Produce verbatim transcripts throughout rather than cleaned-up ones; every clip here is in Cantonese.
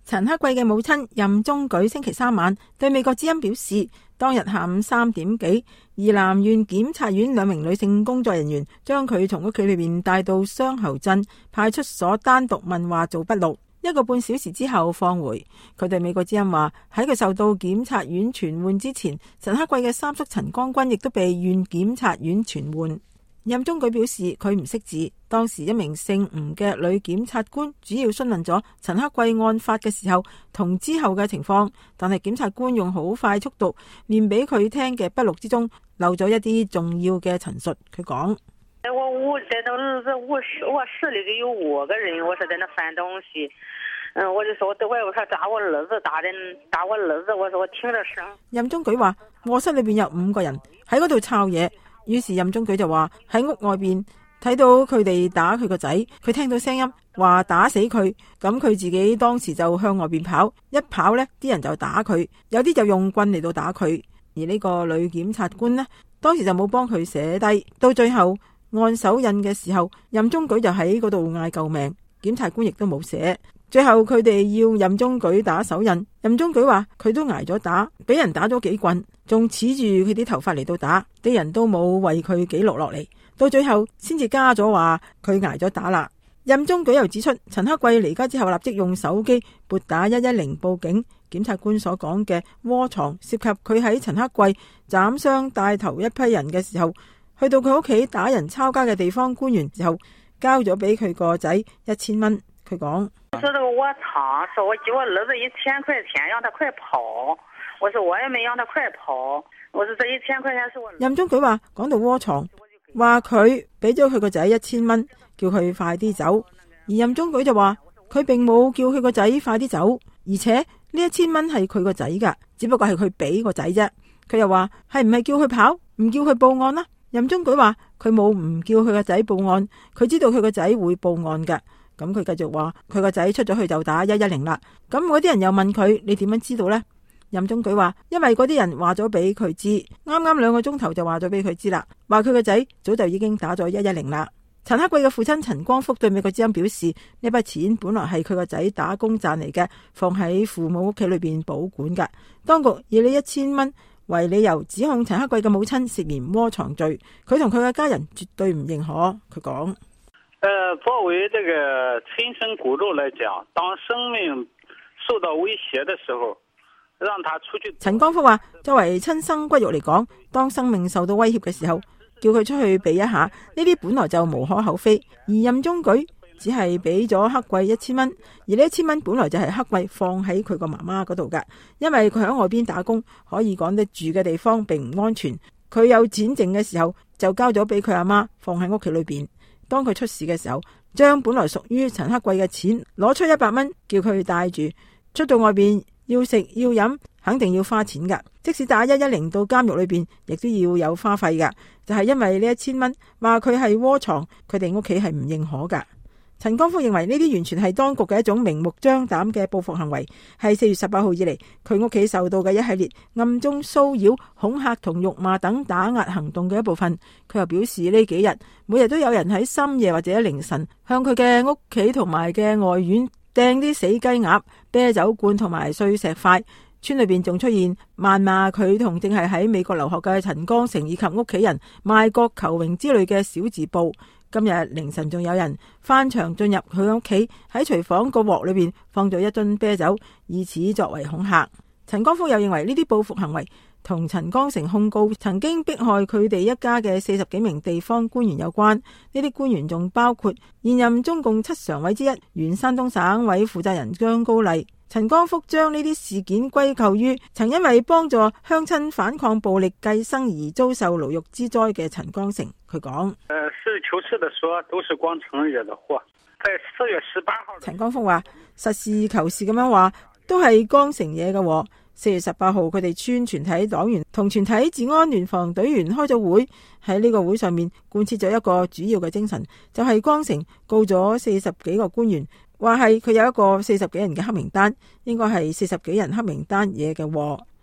陳克貴嘅母親任中舉星期三晚對美國之音表示，當日下午三點幾，宜蘭縣檢察院兩名女性工作人員將佢從屋企裏面帶到雙喉鎮派出所單獨問話做筆錄，一個半小時之後放回。佢對美國之音話，喺佢受到檢察院傳喚之前，陳克貴嘅三叔陳光軍亦都被縣檢察院傳喚。任中舉表示佢唔識字，當時一名姓吳嘅女檢察官主要詢問咗陳克貴案發嘅時候同之後嘅情況，但係檢察官用好快速度念俾佢聽嘅筆錄之中漏咗一啲重要嘅陳述。佢講： 我屋在那日子卧室卧室裏有五個人，我是在那翻東西，嗯，我就說我在外頭打我兒子，打人打我兒子，我說我聽着聲。 任中舉話卧室裏邊有五個人喺嗰度抄嘢。於是任中舉就話喺屋外邊睇到佢哋打佢個仔，佢聽到聲音話打死佢，咁佢自己當時就向外邊跑，一跑呢啲人就打佢，有啲就用棍嚟到打佢。而呢個女檢察官呢，當時就冇幫佢寫低，到最後按手印嘅時候，任中舉就喺嗰度嗌救命，檢察官亦都冇寫。最後佢哋要任中舉打手印，任中舉話佢都挨咗打，俾人打咗幾棍，仲恃住佢啲頭髮嚟到打，啲人都冇為佢記錄落嚟，到最後先至加咗話佢挨咗打啦。任中舉又指出，陳克貴離家之後立即用手機撥打一一零報警，檢察官所講嘅窩藏涉及佢喺陳克貴斬傷帶頭一批人嘅時候，去到佢屋企打人抄家嘅地方官員之後，交咗俾佢個仔一千蚊。佢講： 說這個窩藏，說我給我兒子一千塊錢，讓他快跑。我說我也沒讓他快跑，我說這一千塊錢是我。 任中舉話講到窩藏，話佢俾咗佢個仔一千蚊，叫佢快啲走。而任中舉就話佢並冇叫佢個仔快啲走，而且呢一千蚊係佢個仔噶，只不過係佢俾個仔啫。佢又話係唔係叫佢跑，唔叫佢報案啦？任中舉話佢冇唔叫佢個仔報案，佢知道佢個仔會報案噶。咁佢繼續話佢個仔出咗去就打一一零啦。咁嗰啲人又問佢，你點樣知道呢？任中舉話因為嗰啲人話咗俾佢知，啱啱兩個鐘頭就話咗俾佢知啦，話佢個仔早就已經打咗一一零啦。陳克貴嘅父親陳光福對美國之音表示，呢筆錢本來係佢個仔打工賺嚟嘅，放喺父母屋企裏邊保管噶。當局以呢一千蚊為理由指控陳克貴嘅母親涉嫌窩藏罪，佢同佢嘅家人絕對唔認可。佢講： 呃，作為這個親生骨肉來講，當生命受到威脅的時候，讓他出去。 陳光福話：作為親生骨肉嚟講，當生命受到威脅嘅時候，叫佢出去避一下，呢啲本來就無可厚非。而任中舉只係俾咗克貴一千蚊，而呢一千蚊本來就係克貴放喺佢個媽媽嗰度噶，因為佢喺外邊打工，可以講得住嘅地方並唔安全。佢有錢剩嘅時候，就交咗俾佢阿媽放喺屋企裏邊。當佢出事嘅時候，將本來屬於陳克貴嘅錢攞出一百蚊，叫佢帶住出到外邊，要食要飲，肯定要花錢噶。即使打一一零到監獄裏邊，亦都要有花費噶。就係因為呢一千蚊，話佢係窩藏，佢哋屋企係唔認可噶。陳光福認為呢啲完全係當局嘅一種明目張膽嘅報復行為，係四月十八號以嚟佢屋企受到嘅一系列暗中騷擾、恐嚇同辱罵等打壓行動嘅一部分。佢又表示呢幾日每日都有人喺深夜或者凌晨向佢嘅屋企同埋嘅外院掟啲死雞鴨、啤酒罐同埋碎石塊。村裏邊仲出現謾罵佢同正係喺美國留學嘅陳光誠以及屋企人賣國求榮之類嘅小字報。今日凌晨仲有人翻牆進入佢屋企，喺廚房個鑊裏邊放咗一樽啤酒，以此作為恐嚇。陳光福又認為呢啲報復行為同陳光誠控告曾經迫害佢哋一家嘅四十幾名地方官員有關。呢啲官員仲包括現任中共七常委之一原山東省委負責人張高麗。陳光福將呢啲事件歸咎於曾因為幫助鄉親反抗暴力計生而遭受牢獄之災嘅陳光誠。佢講： 呃，實事求是的說，都是光誠惹的禍。在四月十八號， 陳光福話實事求是咁樣話，都係光誠惹嘅禍。四月十八號，佢哋村全體黨員同全體治安聯防隊員開咗會，喺呢個會上面貫徹咗一個主要嘅精神，就係、是、光誠告咗四十幾個官員，話係佢有一個四十幾人嘅黑名單，應該係四十幾人黑名單惹嘅禍。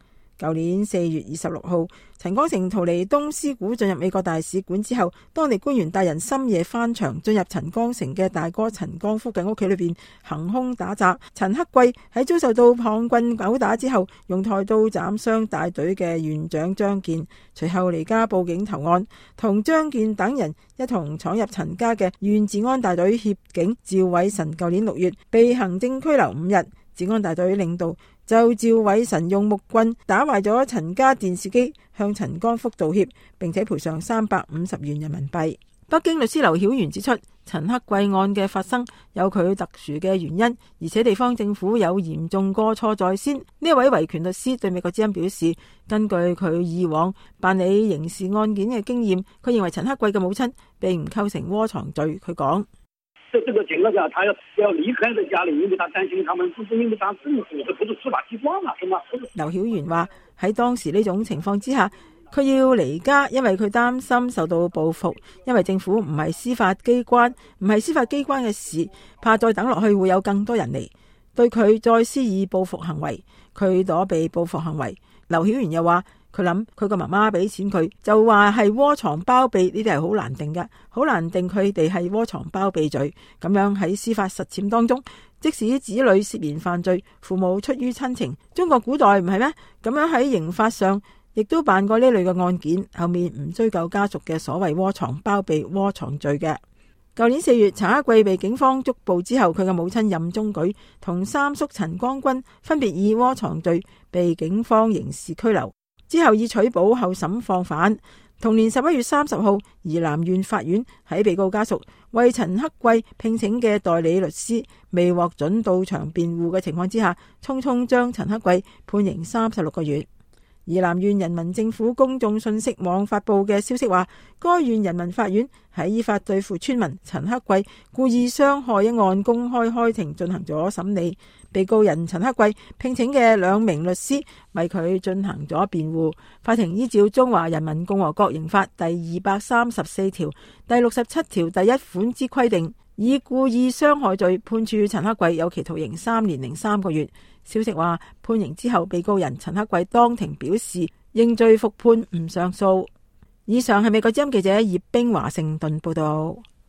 舊年四月二十六號，陳光誠逃離東斯古進入美國大使館之後，當地官員帶人深夜翻牆進入陳光誠嘅大哥陳光福嘅屋企裏邊行兇打砸。陳克貴喺遭受到棒棍毆打之後，用菜刀斬傷帶隊嘅院長張健，隨後離家報警投案，同張健等人一同闖入陳家嘅縣治安大隊協警趙偉臣，舊年六月被行政拘留五日。治安大隊領導就趙偉臣用木棍打壞咗陳家電視機，向陳光福道歉，並且賠償三百五十元人民幣。北京律師劉曉元指出，陳克貴案嘅發生有佢特殊嘅原因，而且地方政府有嚴重過錯在先。呢位維權律師對美國之音表示，根據佢以往辦理刑事案件嘅經驗，佢認為陳克貴嘅母親並唔構成窩藏罪。佢講： 在這個情況下，他要要離開的家裏，因為他擔心他們，不是因為他政府，這不是司法機關嘛，是嗎？ 劉曉元話喺當時呢種情況之下，佢要離家，因為佢擔心受到報復，因為政府唔係司法機關，唔係司法機關嘅事，怕再等落去會有更多人嚟對佢再施以報復行為，佢躲避報復行為。劉曉元又話，佢諗佢個媽媽俾錢佢，就話係窩藏包庇，呢啲係好難定嘅，好難定佢哋係窩藏包庇罪。咁樣喺司法實踐當中，即使子女涉嫌犯罪，父母出於親情，中國古代唔係咩？咁樣喺刑法上亦都辦過呢類嘅案件，後面唔追究家屬嘅所謂窩藏包庇窩藏罪嘅。舊年四月，陳克貴被警方捉捕之後，佢嘅母親任中舉同三叔陳光軍分別以窩藏罪被警方刑事拘留。之後以取保候審放返。同年十一月三十號，宜蘭縣法院喺被告家屬為陳克貴聘請嘅代理律師未獲准到場辯護嘅情況之下，匆匆將陳克貴判刑三十六個月。宜蘭縣人民政府公眾信息網發布嘅消息話，該縣人民法院喺依法對付村民陳克貴故意傷害一案公開開庭進行咗審理，被告人陳克貴聘請嘅兩名律師為佢進行咗辯護。法庭依照《中華人民共和國刑法》第二百三十四條第六十七條第一款之規定，以故意傷害罪判處陳克貴有期徒刑三年零三個月。消息話，判刑之後，被告人陳克貴當庭表示認罪復判，唔上訴。以上係美國之音記者葉冰華盛頓報道。